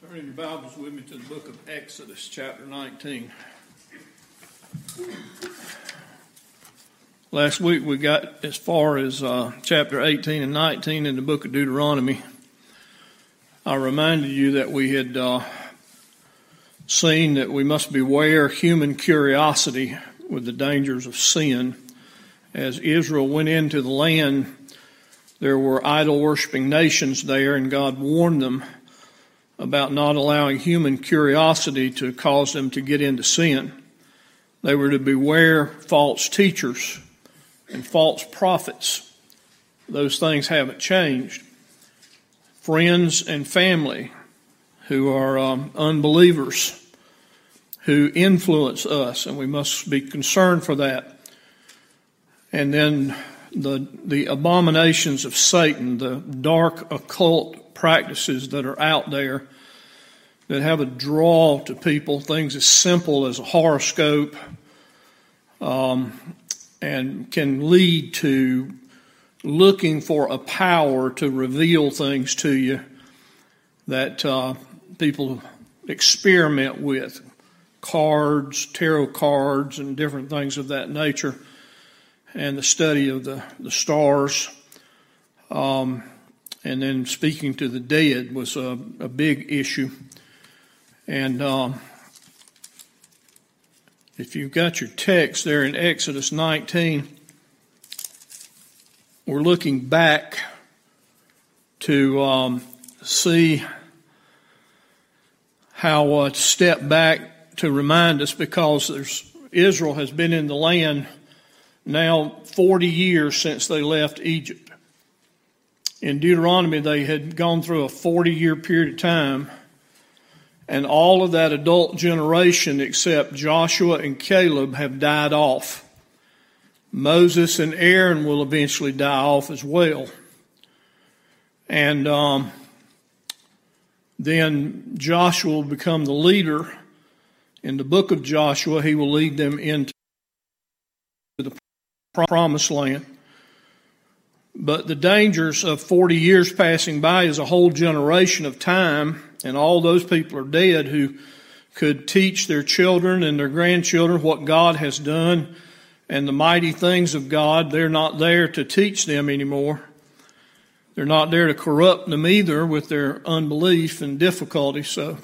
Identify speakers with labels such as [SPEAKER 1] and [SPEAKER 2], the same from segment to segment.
[SPEAKER 1] Turn your Bibles with me to the book of Exodus, chapter 19. Last week we got as far as chapter 18 and 19 in the book of Deuteronomy. I reminded you that we had seen that we must beware human curiosity with the dangers of sin. As Israel went into the land, there were idol-worshiping nations there, and God warned them about not allowing human curiosity to cause them to get into sin. They were to beware false teachers and false prophets. Those things haven't changed. Friends and family who are unbelievers, who influence us, and we must be concerned for that. And then the abominations of Satan, the dark occult practices that are out there that have a draw to people, things as simple as a horoscope, and can lead to looking for a power to reveal things to you that people experiment with, cards, tarot cards, and different things of that nature, and the study of the stars. And then speaking to the dead was a big issue. And if you've got your text there in Exodus 19, we're looking back to see how to step back to remind us, because Israel has been in the land now 40 years since they left Egypt. In Deuteronomy, they had gone through a 40-year period of time, and all of that adult generation except Joshua and Caleb have died off. Moses and Aaron will eventually die off as well. And then Joshua will become the leader. In the book of Joshua, he will lead them into the promised land. But the dangers of 40 years passing by is a whole generation of time, and all those people are dead who could teach their children and their grandchildren what God has done and the mighty things of God. They're not there to teach them anymore. They're not there to corrupt them either with their unbelief and difficulty. So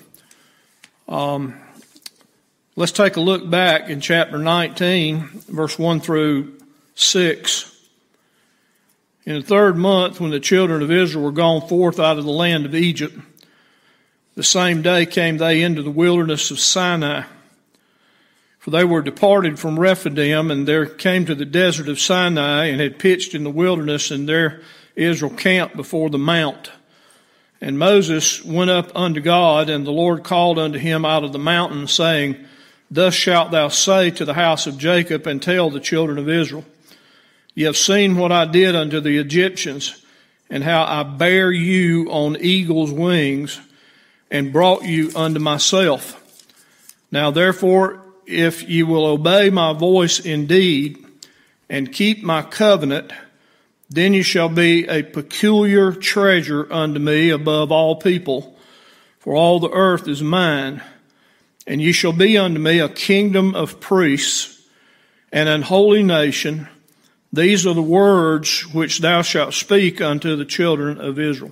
[SPEAKER 1] let's take a look back in chapter 19, verse 1 through 6. In the third month, when the children of Israel were gone forth out of the land of Egypt, the same day came they into the wilderness of Sinai. For they were departed from Rephidim, and there came to the desert of Sinai, and had pitched in the wilderness, and there Israel camped before the mount. And Moses went up unto God, and the Lord called unto him out of the mountain, saying, Thus shalt thou say to the house of Jacob, and tell the children of Israel, Ye have seen what I did unto the Egyptians, and how I bare you on eagle's wings, and brought you unto myself. Now therefore, if ye will obey my voice indeed, and keep my covenant, then ye shall be a peculiar treasure unto me above all people, for all the earth is mine. And ye shall be unto me a kingdom of priests, and an holy nation. These are the words which thou shalt speak unto the children of Israel.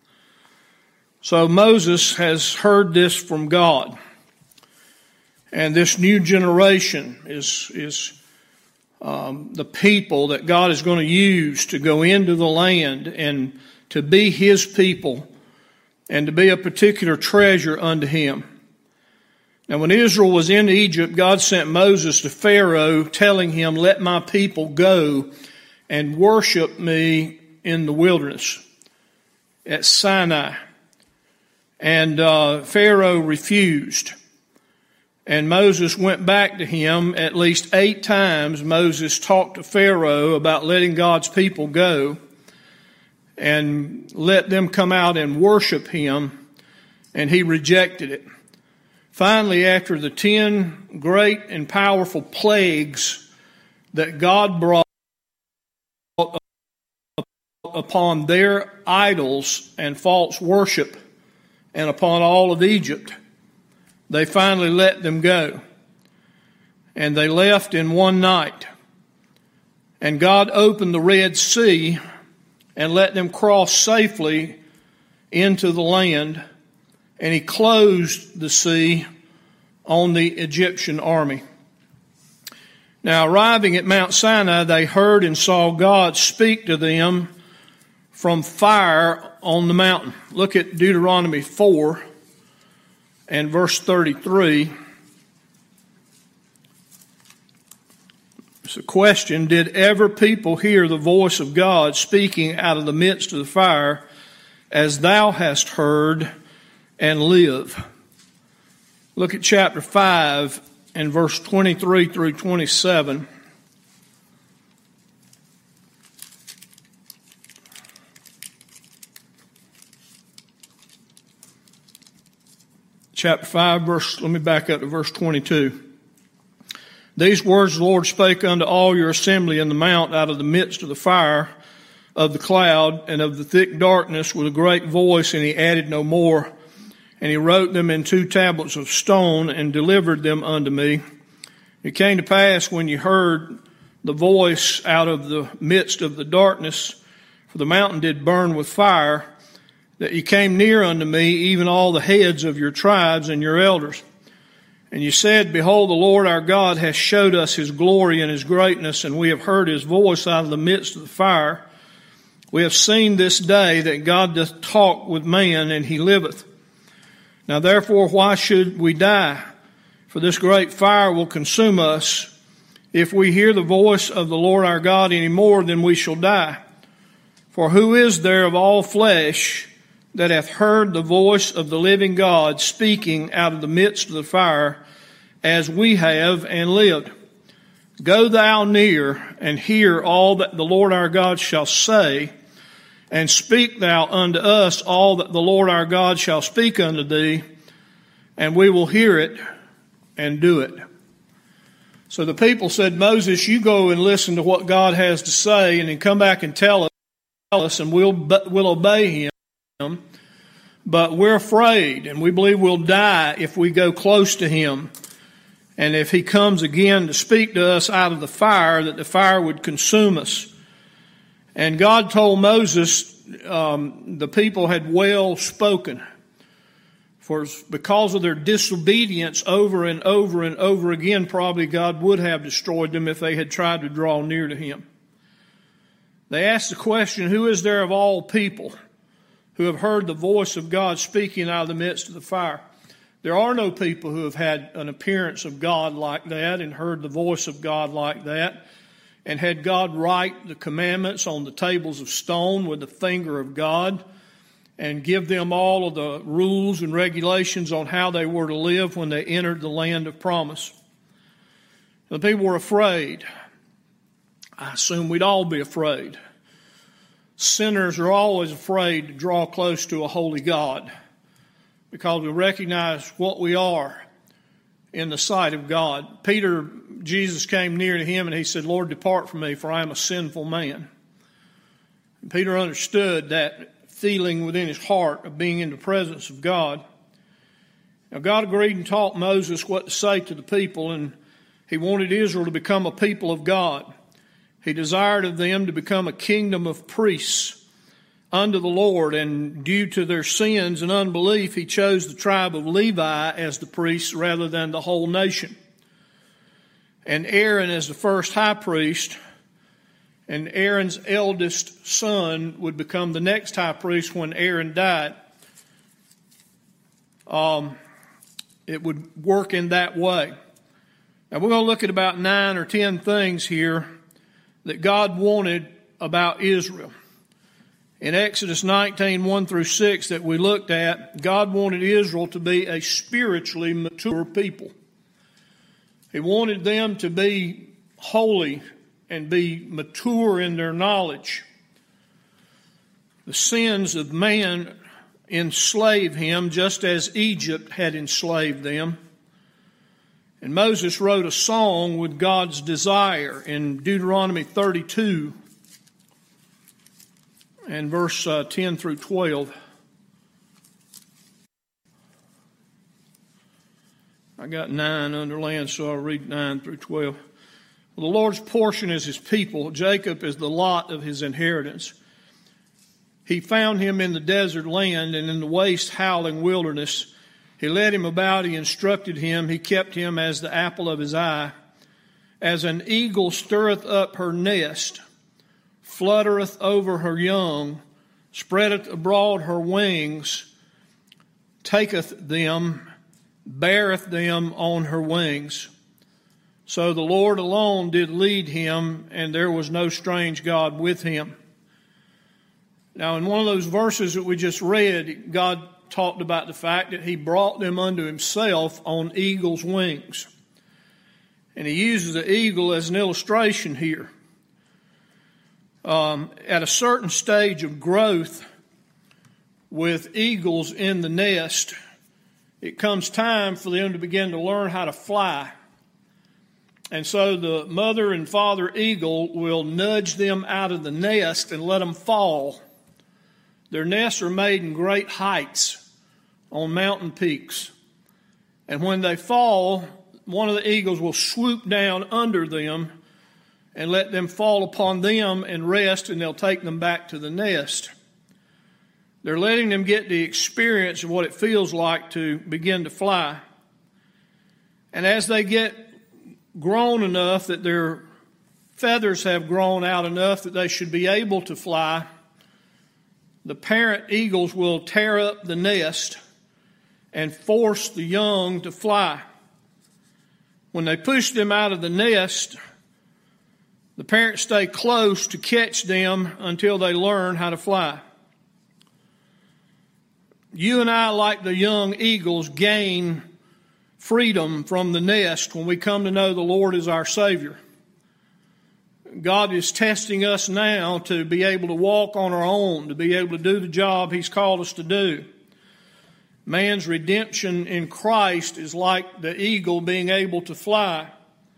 [SPEAKER 1] So Moses has heard this from God. And this new generation is the people that God is going to use to go into the land and to be his people and to be a particular treasure unto him. Now, when Israel was in Egypt, God sent Moses to Pharaoh telling him, Let my people go and worship me in the wilderness at Sinai. And Pharaoh refused. And Moses went back to him at least 8 times. Moses talked to Pharaoh about letting God's people go and let them come out and worship him, and he rejected it. Finally, after the 10 great and powerful plagues that God brought upon their idols and false worship, and upon all of Egypt. They finally let them go. And they left in one night. And God opened the Red Sea and let them cross safely into the land. And he closed the sea on the Egyptian army. Now, arriving at Mount Sinai, they heard and saw God speak to them from fire on the mountain. Look at Deuteronomy 4 and verse 33. It's a question: did ever people hear the voice of God speaking out of the midst of the fire, as thou hast heard, and live? Look at chapter 5 and verse 23 through 27. Chapter 5, let me back up to verse 22. These words the Lord spake unto all your assembly in the mount out of the midst of the fire of the cloud and of the thick darkness with a great voice, and he added no more. And he wrote them in 2 tablets of stone and delivered them unto me. It came to pass when you heard the voice out of the midst of the darkness, for the mountain did burn with fire, that ye came near unto me, even all the heads of your tribes and your elders. And you said, behold, the Lord our God hath showed us his glory and his greatness, and we have heard his voice out of the midst of the fire. We have seen this day that God doth talk with man, and he liveth. Now therefore, why should we die? For this great fire will consume us. If we hear the voice of the Lord our God any more, then we shall die. For who is there of all flesh that hath heard the voice of the living God speaking out of the midst of the fire, as we have, and lived? Go thou near and hear all that the Lord our God shall say, and speak thou unto us all that the Lord our God shall speak unto thee, and we will hear it and do it. So the people said, Moses, you go and listen to what God has to say, and then come back and tell us, and we'll obey him. But we're afraid, and we believe we'll die if we go close to him. And if he comes again to speak to us out of the fire, that the fire would consume us. And God told Moses, the people had well spoken. For because of their disobedience over and over and over again, probably God would have destroyed them if they had tried to draw near to him. They asked the question, who is there of all people who have heard the voice of God speaking out of the midst of the fire? There are no people who have had an appearance of God like that and heard the voice of God like that and had God write the commandments on the tables of stone with the finger of God and give them all of the rules and regulations on how they were to live when they entered the land of promise. The people were afraid. I assume we'd all be afraid. Sinners are always afraid to draw close to a holy God because we recognize what we are in the sight of God. Jesus came near to him and he said, Lord, depart from me, for I am a sinful man. And Peter understood that feeling within his heart of being in the presence of God. Now God agreed and taught Moses what to say to the people, and he wanted Israel to become a people of God. He desired of them to become a kingdom of priests unto the Lord, and due to their sins and unbelief, he chose the tribe of Levi as the priests rather than the whole nation. And Aaron as the first high priest, and Aaron's eldest son would become the next high priest when Aaron died. It would work in that way. Now we're going to look at about 9 or 10 things here that God wanted about Israel. In Exodus 19, 1 through 6 that we looked at, God wanted Israel to be a spiritually mature people. He wanted them to be holy and be mature in their knowledge. The sins of man enslave him just as Egypt had enslaved them. And Moses wrote a song with God's desire in Deuteronomy 32 and verse 10 through 12. I got 9 underlined, so I'll read 9 through 12. Well, the Lord's portion is his people. Jacob is the lot of his inheritance. He found him in the desert land and in the waste howling wilderness. He led him about, he instructed him, he kept him as the apple of his eye. As an eagle stirreth up her nest, fluttereth over her young, spreadeth abroad her wings, taketh them, beareth them on her wings. So the Lord alone did lead him, and there was no strange God with him. Now, in one of those verses that we just read, God talked about the fact that he brought them unto himself on eagle's wings. And he uses the eagle as an illustration here. At a certain stage of growth with eagles in the nest, it comes time for them to begin to learn how to fly. And so the mother and father eagle will nudge them out of the nest and let them fall. Their nests are made in great heights on mountain peaks. And when they fall, one of the eagles will swoop down under them and let them fall upon them and rest, and they'll take them back to the nest. They're letting them get the experience of what it feels like to begin to fly. And as they get grown enough that their feathers have grown out enough that they should be able to fly, the parent eagles will tear up the nest and force the young to fly. When they push them out of the nest, the parents stay close to catch them until they learn how to fly. You and I, like the young eagles, gain freedom from the nest when we come to know the Lord as our Savior. God is testing us now to be able to walk on our own, to be able to do the job he's called us to do. Man's redemption in Christ is like the eagle being able to fly.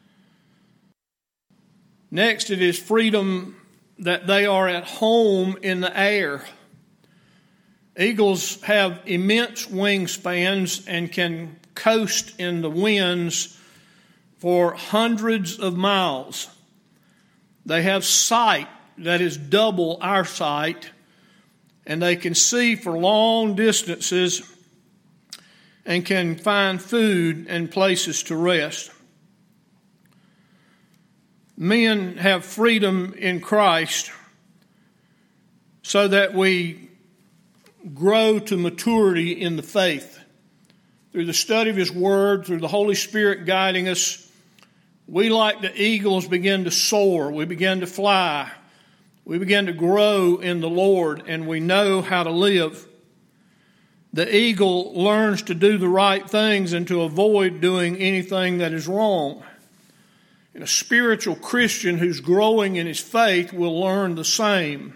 [SPEAKER 1] Next, it is freedom that they are at home in the air. Eagles have immense wingspans and can coast in the winds for hundreds of miles. They have sight that is double our sight, and they can see for long distances and can find food and places to rest. Men have freedom in Christ so that we grow to maturity in the faith. Through the study of his word, through the Holy Spirit guiding us, we, like the eagles, begin to soar. We begin to fly. We begin to grow in the Lord, and we know how to live. The eagle learns to do the right things and to avoid doing anything that is wrong. And a spiritual Christian who's growing in his faith will learn the same.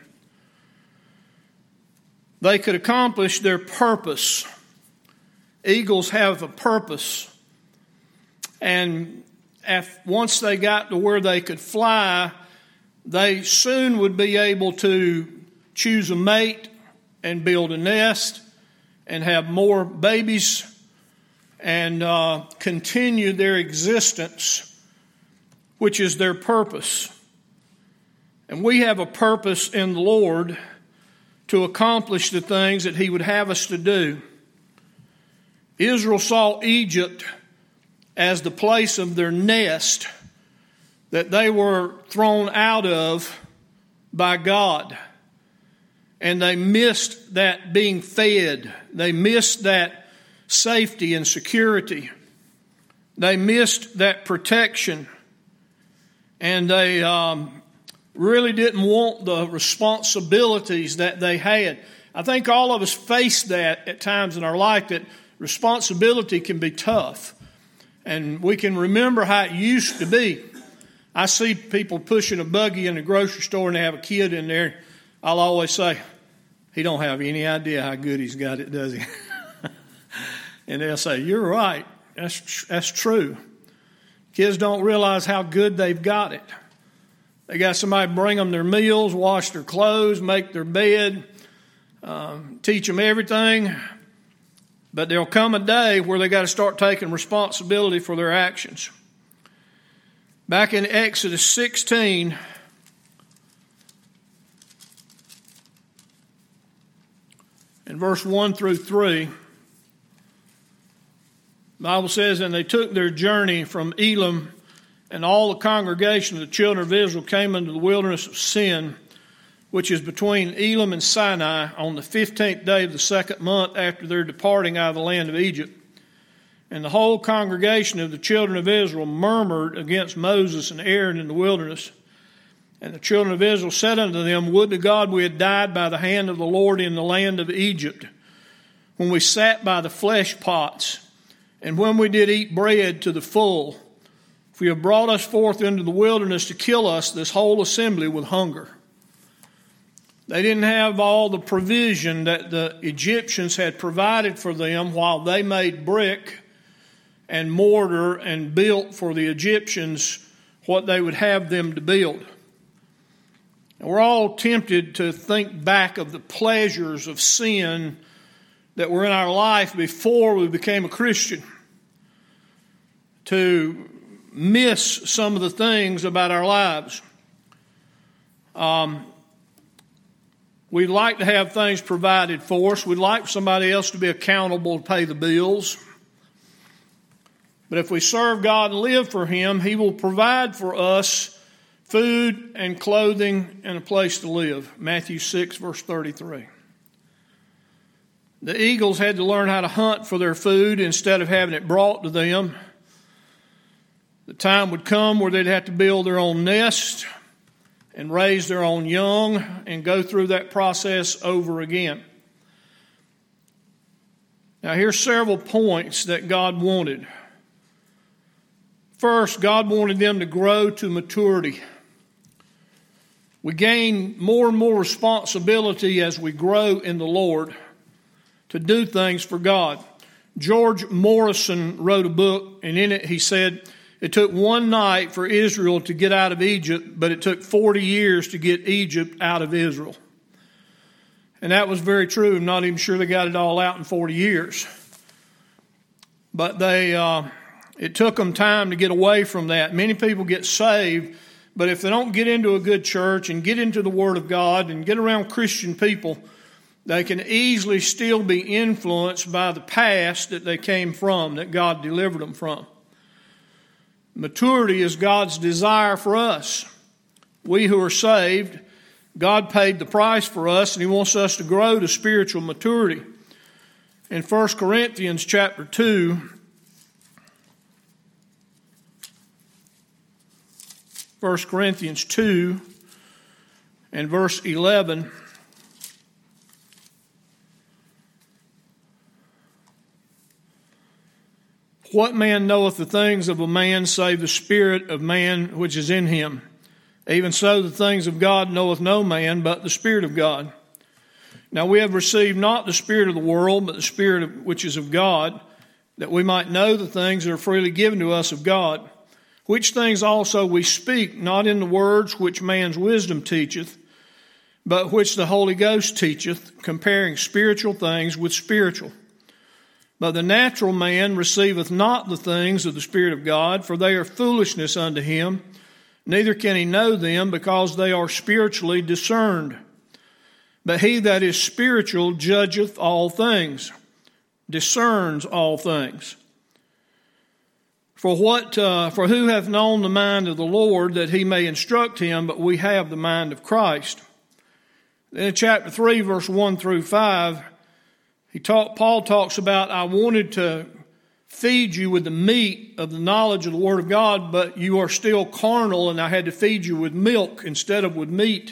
[SPEAKER 1] They could accomplish their purpose. Eagles have a purpose. And once they got to where they could fly, they soon would be able to choose a mate and build a nest and have more babies and continue their existence, which is their purpose. And we have a purpose in the Lord to accomplish the things that he would have us to do. Israel saw Egypt as the place of their nest that they were thrown out of by God. And they missed that being fed. They missed that safety and security. They missed that protection. And they really didn't want the responsibilities that they had. I think all of us face that at times in our life, that responsibility can be tough. And we can remember how it used to be. I see people pushing a buggy in the grocery store and they have a kid in there. I'll always say, he don't have any idea how good he's got it, does he? And they'll say, you're right. That's true. Kids don't realize how good they've got it. They got somebody bring them their meals, wash their clothes, make their bed, teach them everything. But there'll come a day where they got to start taking responsibility for their actions. Back in Exodus 16, in verse 1 through 3, the Bible says, "And they took their journey from Elim, and all the congregation of the children of Israel came into the wilderness of Sin, which is between Elim and Sinai, on the 15th day of the second month after their departing out of the land of Egypt. And the whole congregation of the children of Israel murmured against Moses and Aaron in the wilderness. And the children of Israel said unto them, Would to God we had died by the hand of the Lord in the land of Egypt, when we sat by the flesh pots, and when we did eat bread to the full. For you have brought us forth into the wilderness to kill us, this whole assembly, with hunger." They didn't have all the provision that the Egyptians had provided for them while they made brick and mortar and built for the Egyptians what they would have them to build. And we're all tempted to think back of the pleasures of sin that were in our life before we became a Christian, to miss some of the things about our lives. We'd like to have things provided for us. We'd like somebody else to be accountable to pay the bills. But if we serve God and live for Him, He will provide for us food and clothing and a place to live. Matthew 6, verse 33. The eagles had to learn how to hunt for their food instead of having it brought to them. The time would come where they'd have to build their own nest and raise their own young and go through that process over again. Now, here's several points that God wanted. First, God wanted them to grow to maturity. We gain more and more responsibility as we grow in the Lord to do things for God. George Morrison wrote a book, and in it he said, it took one night for Israel to get out of Egypt, but it took 40 years to get Egypt out of Israel. And that was very true. I'm not even sure they got it all out in 40 years. But it took them time to get away from that. Many people get saved, but if they don't get into a good church and get into the Word of God and get around Christian people, they can easily still be influenced by the past that they came from, that God delivered them from. Maturity is God's desire for us. We who are saved, God paid the price for us, and He wants us to grow to spiritual maturity. In 1 Corinthians chapter 2, 1 Corinthians 2 and verse 11, what man knoweth the things of a man save the spirit of man which is in him? Even so the things of God knoweth no man but the Spirit of God. Now we have received not the spirit of the world, but the Spirit which is of God, that we might know the things that are freely given to us of God. Which things also we speak, not in the words which man's wisdom teacheth, but which the Holy Ghost teacheth, comparing spiritual things with spiritual. But the natural man receiveth not the things of the Spirit of God, for they are foolishness unto him, neither can he know them, because they are spiritually discerned. But he that is spiritual judgeth all things, discerns all things. For who hath known the mind of the Lord, that he may instruct him? But we have the mind of Christ. Then in chapter 3, verse 1 through 5, Paul talks about, I wanted to feed you with the meat of the knowledge of the Word of God, but you are still carnal, and I had to feed you with milk instead of with meat.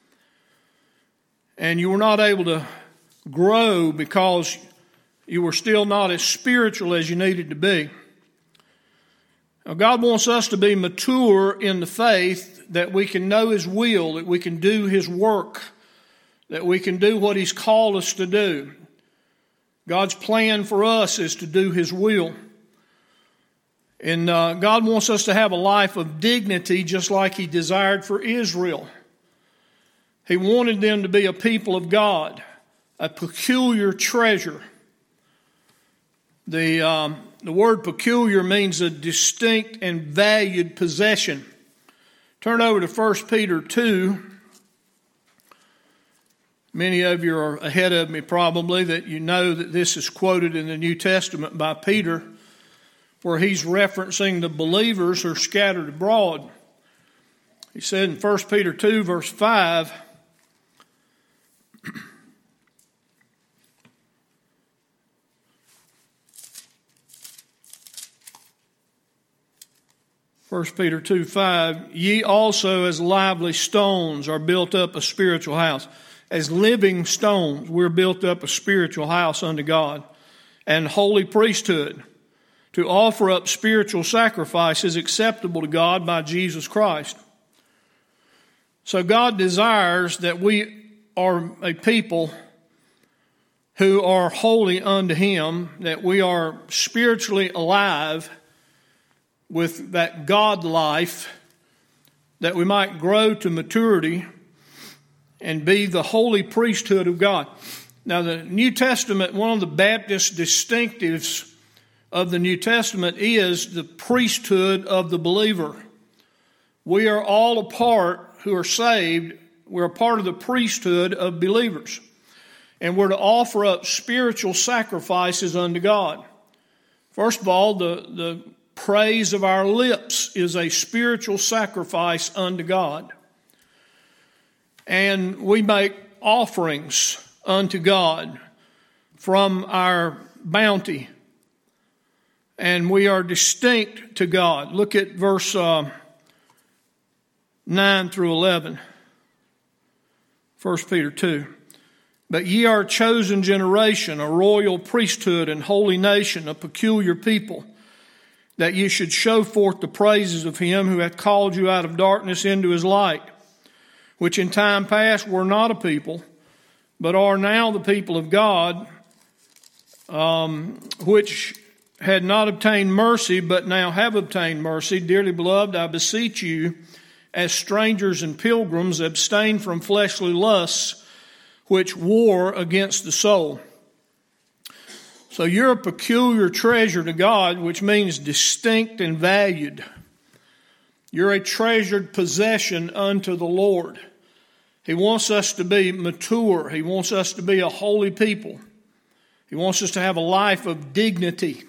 [SPEAKER 1] And you were not able to grow because you were still not as spiritual as you needed to be. Now, God wants us to be mature in the faith, that we can know His will, that we can do His work, that we can do what He's called us to do. God's plan for us is to do His will. And God wants us to have a life of dignity, just like He desired for Israel. He wanted them to be a people of God, a peculiar treasure. The word peculiar means a distinct and valued possession. Turn over to 1 Peter 2. Many of you are ahead of me probably that you know that this is quoted in the New Testament by Peter, where he's referencing the believers who are scattered abroad. He said in 1 Peter 2 verse 5, First Peter 2:5, ye also as lively stones are built up a spiritual house. As living stones, we're built up a spiritual house unto God and holy priesthood to offer up spiritual sacrifices acceptable to God by Jesus Christ. So God desires that we are a people who are holy unto Him, that we are spiritually alive with that God life, that we might grow to maturity and be the holy priesthood of God. Now, the New Testament, one of the Baptist distinctives of the New Testament is the priesthood of the believer. We are all a part who are saved. We're a part of the priesthood of believers. And we're to offer up spiritual sacrifices unto God. First of all, the praise of our lips is a spiritual sacrifice unto God. And we make offerings unto God from our bounty. And we are distinct to God. Look at verse 9 through 11. 1 Peter 2. But ye are a chosen generation, a royal priesthood and holy nation, a peculiar people, that ye should show forth the praises of Him who hath called you out of darkness into His light, which in time past were not a people, but are now the people of God, which had not obtained mercy, but now have obtained mercy. Dearly beloved, I beseech you, as strangers and pilgrims, abstain from fleshly lusts, which war against the soul. So you're a peculiar treasure to God, which means distinct and valued. You're a treasured possession unto the Lord. He wants us to be mature. He wants us to be a holy people. He wants us to have a life of dignity.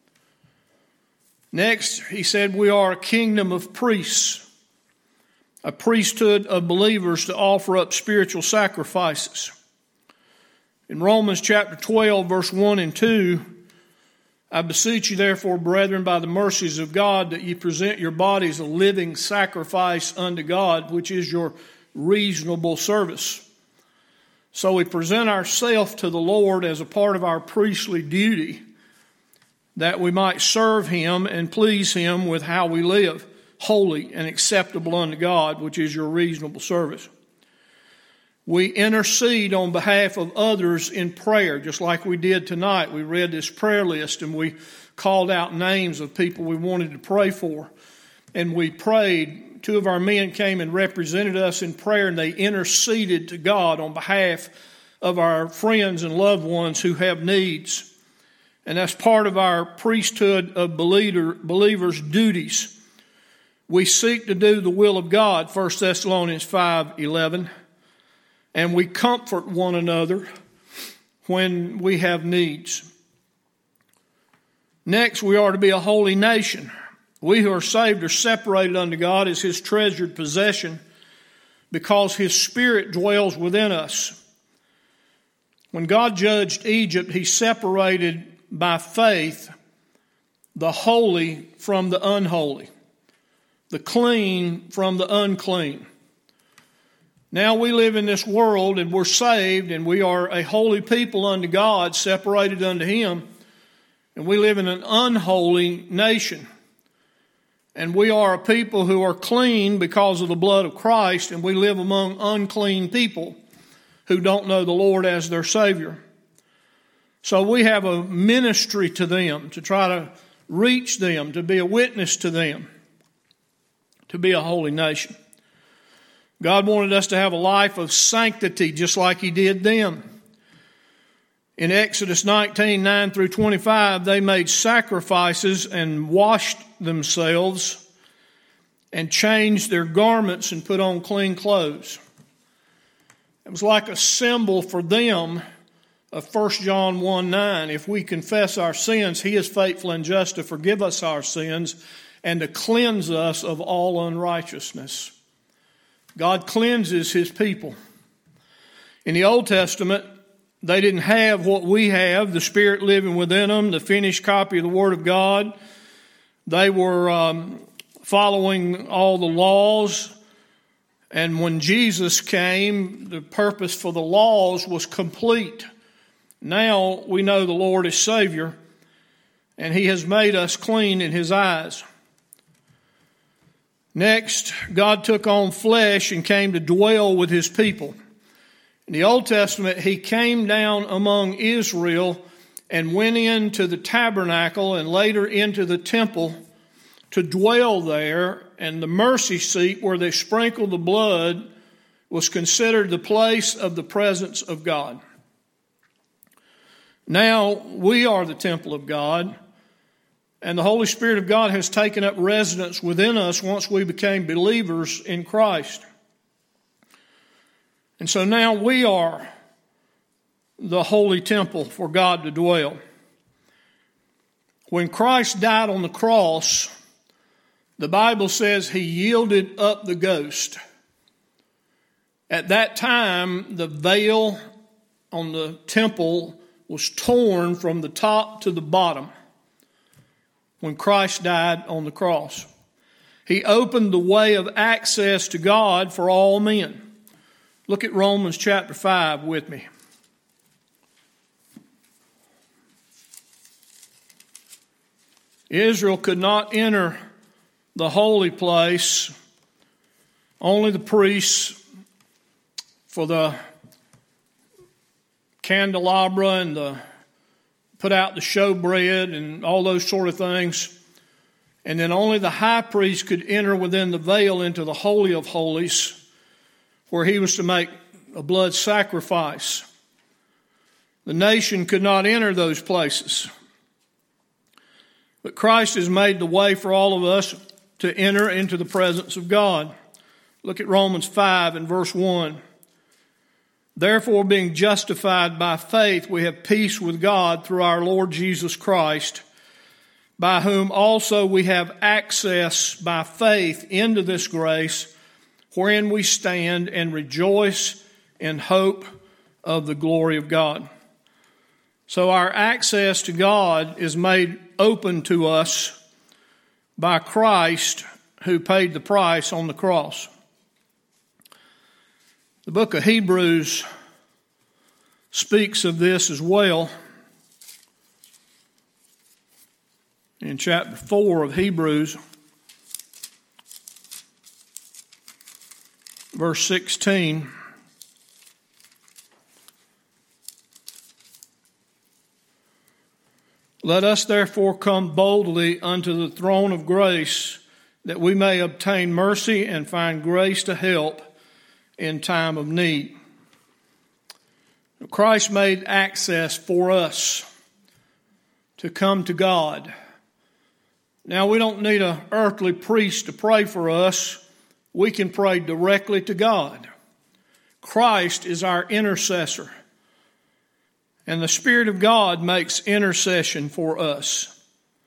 [SPEAKER 1] Next, he said we are a kingdom of priests, a priesthood of believers to offer up spiritual sacrifices. In Romans chapter 12, verse 1 and 2, I beseech you therefore, brethren, by the mercies of God, that ye present your bodies a living sacrifice unto God, which is your reasonable service. So we present ourselves to the Lord as a part of our priestly duty, that we might serve Him and please Him with how we live, holy and acceptable unto God, which is your reasonable service. We intercede on behalf of others in prayer, just like we did tonight. We read this prayer list and we called out names of people we wanted to pray for. And we prayed. Two of our men came and represented us in prayer, and they interceded to God on behalf of our friends and loved ones who have needs. And that's part of our priesthood of believers' duties. We seek to do the will of God, 1 Thessalonians 5:11. And we comfort one another when we have needs. Next, we are to be a holy nation. We who are saved are separated unto God as His treasured possession because His Spirit dwells within us. When God judged Egypt, He separated by faith the holy from the unholy, the clean from the unclean. Now we live in this world and we're saved and we are a holy people unto God, separated unto Him. And we live in an unholy nation. And we are a people who are clean because of the blood of Christ, and we live among unclean people who don't know the Lord as their Savior. So we have a ministry to them to try to reach them, to be a witness to them, to be a holy nation. God wanted us to have a life of sanctity just like He did them. In Exodus 19, 9 through 25, they made sacrifices and washed themselves and changed their garments and put on clean clothes. It was like a symbol for them of 1 John 1, 9. If we confess our sins, He is faithful and just to forgive us our sins and to cleanse us of all unrighteousness. God cleanses His people. In the Old Testament, they didn't have what we have, the Spirit living within them, the finished copy of the Word of God. They were following all the laws. And when Jesus came, the purpose for the laws was complete. Now we know the Lord is Savior, and He has made us clean in His eyes. Next, God took on flesh and came to dwell with His people. In the Old Testament, He came down among Israel and went into the tabernacle and later into the temple to dwell there, and the mercy seat where they sprinkled the blood was considered the place of the presence of God. Now we are the temple of God, and the Holy Spirit of God has taken up residence within us once we became believers in Christ. And so now we are the holy temple for God to dwell. When Christ died on the cross, the Bible says He yielded up the ghost. At that time, the veil on the temple was torn from the top to the bottom when Christ died on the cross. He opened the way of access to God for all men. Look at Romans chapter 5 with me. Israel could not enter the holy place. Only the priests for the candelabra and put out the showbread and all those sort of things. And then only the high priest could enter within the veil into the Holy of Holies, where he was to make a blood sacrifice. The nation could not enter those places. But Christ has made the way for all of us to enter into the presence of God. Look at Romans 5 and verse 1. Therefore, being justified by faith, we have peace with God through our Lord Jesus Christ, by whom also we have access by faith into this grace, wherein we stand and rejoice in hope of the glory of God. So our access to God is made open to us by Christ, who paid the price on the cross. The book of Hebrews speaks of this as well. In chapter 4 of Hebrews, verse 16, let us therefore come boldly unto the throne of grace, that we may obtain mercy and find grace to help in time of need. Christ made access for us to come to God. Now, we don't need an earthly priest to pray for us. We can pray directly to God. Christ is our intercessor. And the Spirit of God makes intercession for us.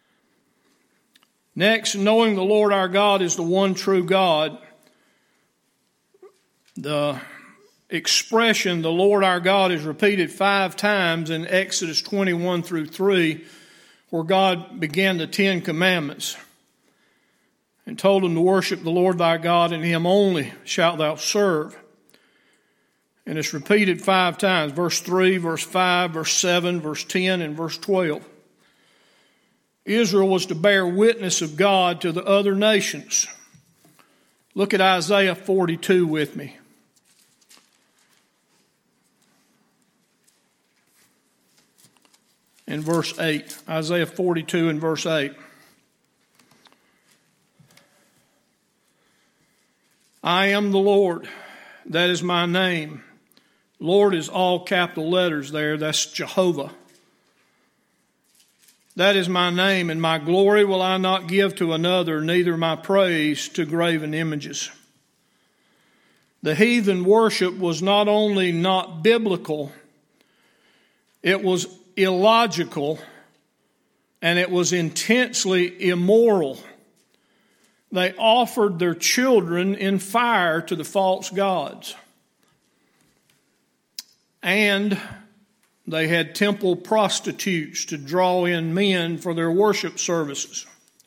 [SPEAKER 1] Next, knowing the Lord our God is the one true God, the expression, the Lord our God, is repeated 5 times in Exodus 21 through 3, where God began the 10 Commandments and told them to worship the Lord thy God, and Him only shalt thou serve. And it's repeated 5 times, verse 3, verse 5, verse 7, verse 10, and verse 12. Israel was to bear witness of God to the other nations. Look at Isaiah 42 with me. In verse 8, Isaiah 42 and verse 8. I am the Lord, that is my name. Lord is all capital letters there. That's Jehovah. That is my name, and my glory will I not give to another, neither my praise to graven images. The heathen worship was not only not biblical, it was illogical, and it was intensely immoral. They offered their children in fire to the false gods. And they had temple prostitutes to draw in men for their worship services.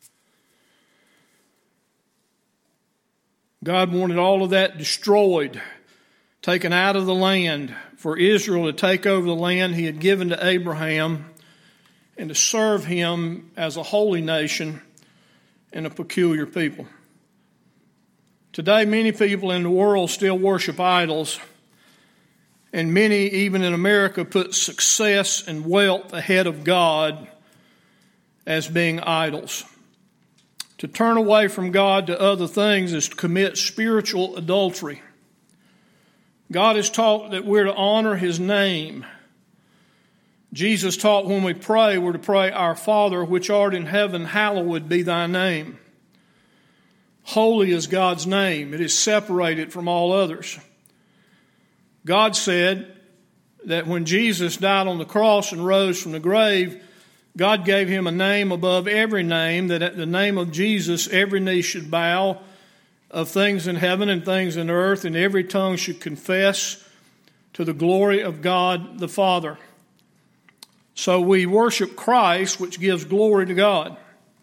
[SPEAKER 1] God wanted all of that destroyed, taken out of the land, for Israel to take over the land he had given to Abraham and to serve him as a holy nation and a peculiar people. Today, many people in the world still worship idols, and many, even in America, put success and wealth ahead of God as being idols. To turn away from God to other things is to commit spiritual adultery. God has taught that we're to honor his name. Jesus taught when we pray, we're to pray, Our Father, which art in heaven, hallowed be thy name. Holy is God's name. It is separated from all others. God said that when Jesus died on the cross and rose from the grave, God gave him a name above every name, that at the name of Jesus every knee should bow, of things in heaven and things in earth, and every tongue should confess to the glory of God the Father. So we worship Christ, which gives glory to God.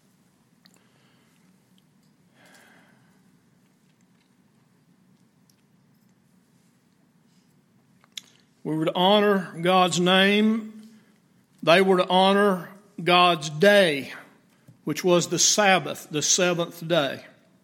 [SPEAKER 1] We were to honor God's name. They were to honor God's day, which was the Sabbath, the seventh day.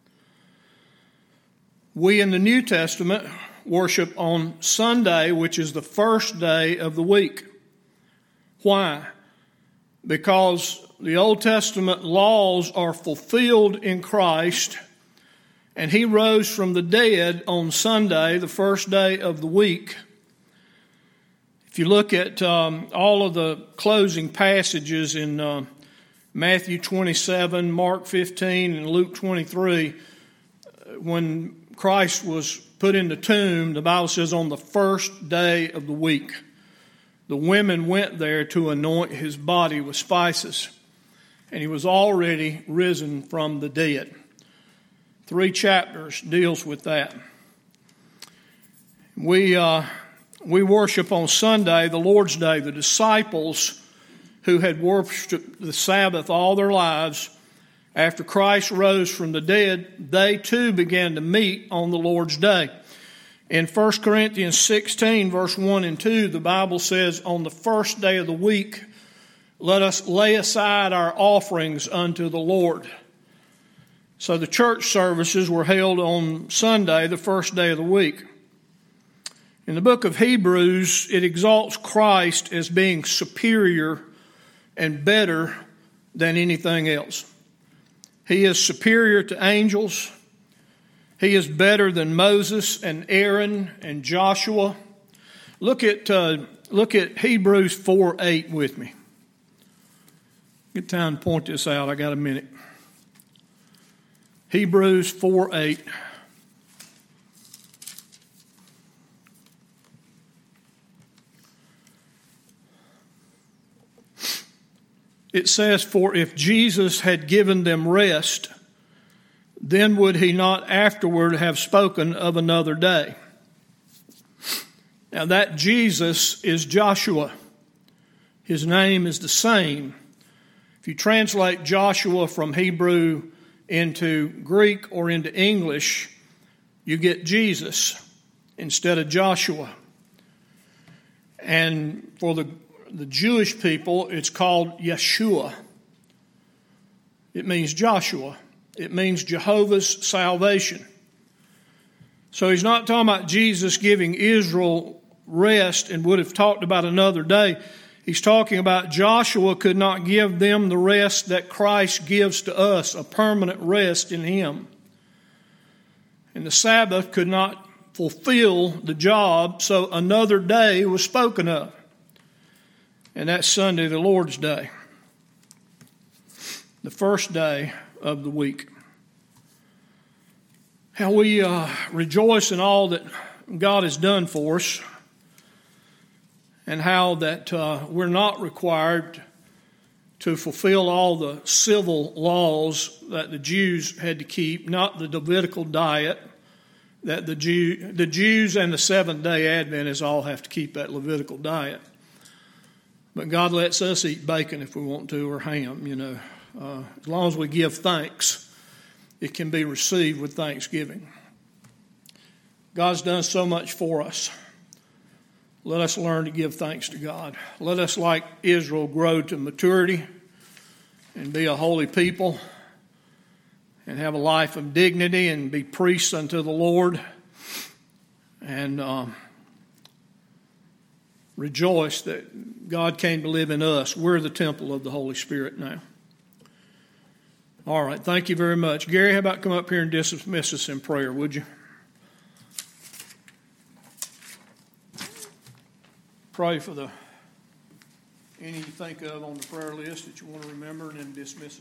[SPEAKER 1] We in the New Testament worship on Sunday, which is the first day of the week. Why? Because the Old Testament laws are fulfilled in Christ, and he rose from the dead on Sunday, the first day of the week. If you look at all of the closing passages in Matthew 27, Mark 15, and Luke 23, when Christ was put in the tomb, the Bible says on the first day of the week, the women went there to anoint his body with spices, and he was already risen from the dead. 3 chapters deals with that. We worship on Sunday, the Lord's Day. The disciples who had worshipped the Sabbath all their lives, after Christ rose from the dead, they too began to meet on the Lord's Day. In 1 Corinthians 16, verse 1 and 2, the Bible says, on the first day of the week, let us lay aside our offerings unto the Lord. So the church services were held on Sunday, the first day of the week. In the book of Hebrews, it exalts Christ as being superior and better than anything else. He is superior to angels. He is better than Moses and Aaron and Joshua. Look at Hebrews 4:8 with me. Get time to point this out. I got a minute. Hebrews 4:8. It says, for if Jesus had given them rest, then would he not afterward have spoken of another day? Now that Jesus is Joshua. His name is the same. If you translate Joshua from Hebrew into Greek or into English, you get Jesus instead of Joshua. And for the Jewish people, it's called Yeshua. It means Joshua. It means Jehovah's salvation. So he's not talking about Jesus giving Israel rest and would have talked about another day. He's talking about Joshua could not give them the rest that Christ gives to us, a permanent rest in him. And the Sabbath could not fulfill the job, so another day was spoken of. And that's Sunday, the Lord's Day, the first day of the week. How we rejoice in all that God has done for us, and how that we're not required to fulfill all the civil laws that the Jews had to keep, not the Levitical diet, that the Jews and the Seventh-day Adventists all have to keep that Levitical diet. But God lets us eat bacon if we want to, or ham, as long as we give thanks, it can be received with thanksgiving. God's done so much for us. Let us learn to give thanks to God. Let us, like Israel, grow to maturity and be a holy people and have a life of dignity and be priests unto the Lord, and rejoice that God came to live in us. We're the temple of the Holy Spirit now. All right, thank you very much. Gary, how about come up here and dismiss us in prayer, would you? Pray for any you think of on the prayer list that you want to remember, and then dismiss us.